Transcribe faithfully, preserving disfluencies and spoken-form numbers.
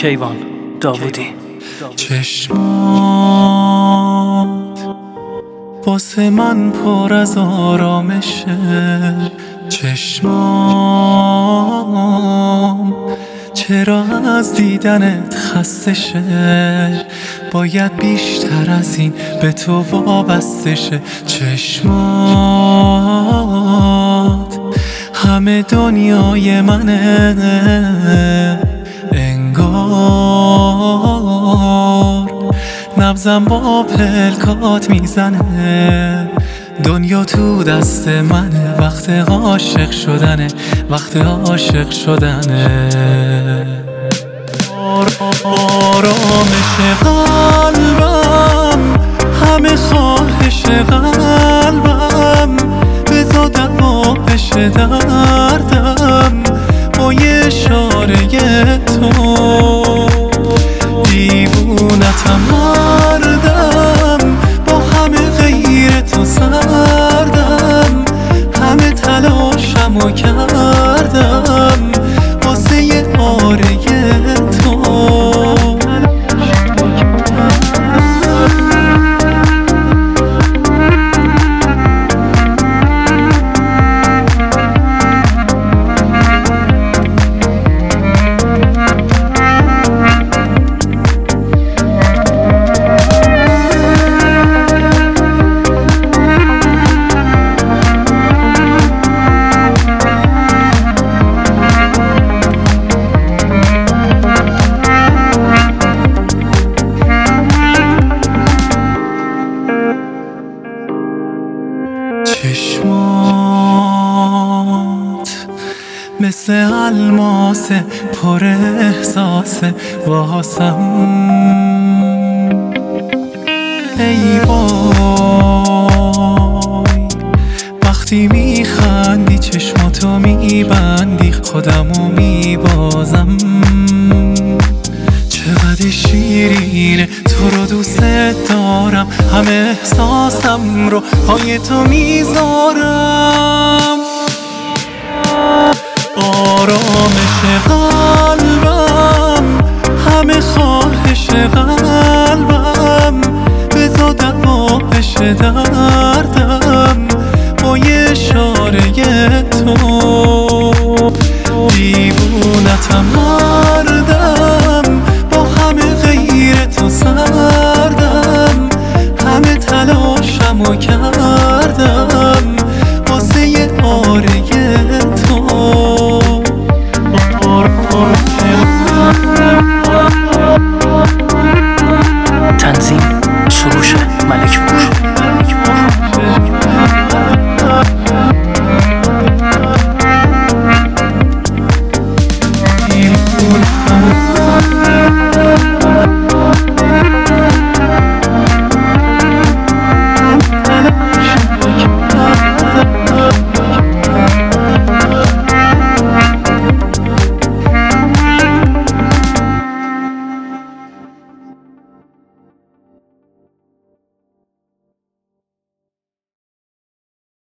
کیوان داوودی. چشمات واسه من پر از آرامشه، چشمام چرا از دیدنت خسته شه، باید بیشتر از این به تو وابسته شه. چشمات همه دنیای منه، انگار نبضم با پلکات میزنه، دنیا تو دست منه، وقت عاشق شدنه، وقت عاشق شدنه. آرامش قلبم همه خواهش قلبم، بذار دوا بشه دردم با یه اشاره تو، دیوونتم مردم با همه غیر تو سردم، همه تلاشمو کردم واسه یه آره تو. چشمات مثل الماس پر احساسه واسم، ای وای وقتی میخندی چشماتو میبندی خودمو میبازم، چقدر شیرینه تو رو دوست دارم، همه احساسم رو پای تو میذارم. آرامش قلبم همه خواهش قلبم، بذار دوا بشه دردم با یه اشاره تو، دیوونتم مردم با همه غیر تو سردم، همه تلاشمو کردم